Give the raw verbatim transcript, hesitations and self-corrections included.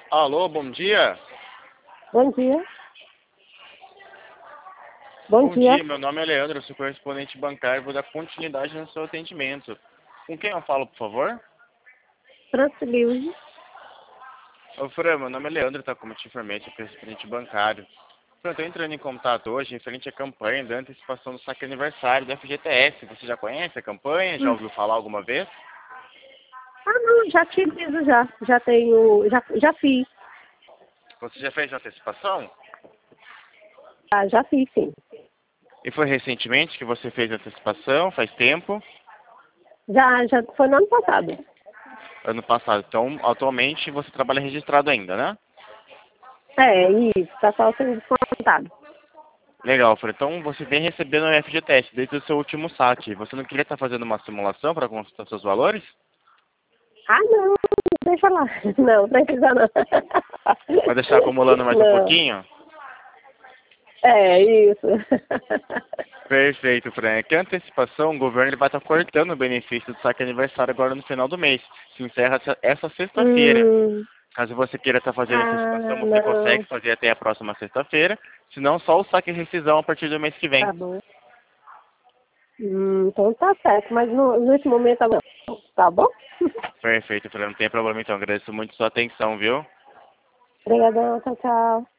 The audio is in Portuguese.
Alô, bom dia. Bom dia. Bom, Bom dia. dia, meu nome é Leandro, eu sou correspondente bancário, vou dar continuidade no seu atendimento. Com quem eu falo, por favor? França Lewis. Ô, Fran, meu nome é Leandro, tá? Como eu te informei, sou correspondente bancário. Fran, eu tô entrando em contato hoje referente à campanha da antecipação do saque aniversário do F G T S. Você já conhece a campanha? Já Hum. ouviu falar alguma vez? Ah, não, já tive isso já. Já tenho, já, já fiz. Você já fez a antecipação? Ah, já fiz, sim. E foi recentemente que você fez a antecipação? Faz tempo? Já, já foi no ano passado. Ano passado. Então, atualmente, você trabalha registrado ainda, né? É, isso, tá só sendo descontado. Legal, Fran. Então, você vem recebendo o F G T S desde o seu último saque. Você não queria estar fazendo uma simulação para consultar seus valores? Ah, não, deixa lá. Não, precisa não. Vai deixar acumulando mais um Não. pouquinho? É, isso. Perfeito, Fran. É que a antecipação, o governo ele vai estar cortando o benefício do saque aniversário agora no final do mês. Se encerra essa essa sexta-feira. Hum, Caso você queira estar fazendo antecipação, ah, você consegue não. fazer até a próxima sexta-feira. Se não, só o saque e rescisão a partir do mês que vem. Tá bom. Hum, então tá certo, mas no, nesse momento não. Tá bom? Perfeito, Fran. Não tem problema então. Agradeço muito sua atenção, viu? Obrigadão, tchau, tchau.